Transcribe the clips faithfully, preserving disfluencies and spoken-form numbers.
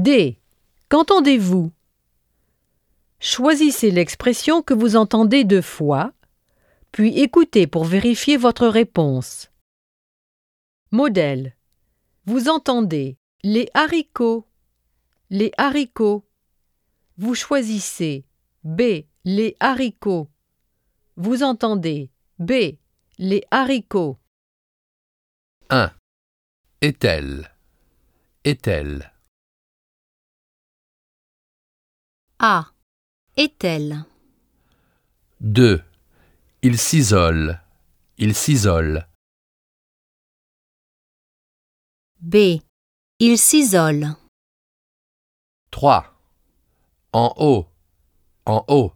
D. Qu'entendez-vous? Choisissez l'expression que vous entendez deux fois, puis écoutez pour vérifier votre réponse. Modèle. Vous entendez les haricots, les haricots. Vous choisissez B. Les haricots. Vous entendez B. Les haricots. un. Est-elle? Est-elle? A. Est-elle? deux. Il s'isole. Il s'isole. B. Il s'isole. trois. En haut. En haut.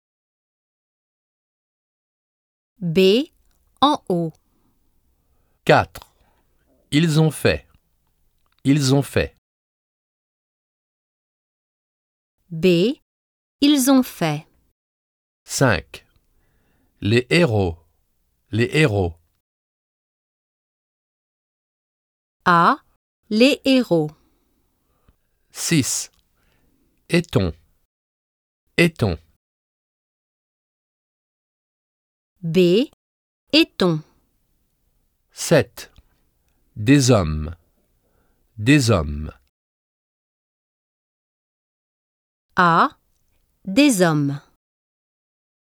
B. En haut. quatre. Ils ont fait. Ils ont fait. B. Ils ont fait. cinq. Les héros. Les héros. A. Les héros. six. Est-on? Est-on? B. Est-on? sept. Des hommes. Des hommes. A. Des hommes.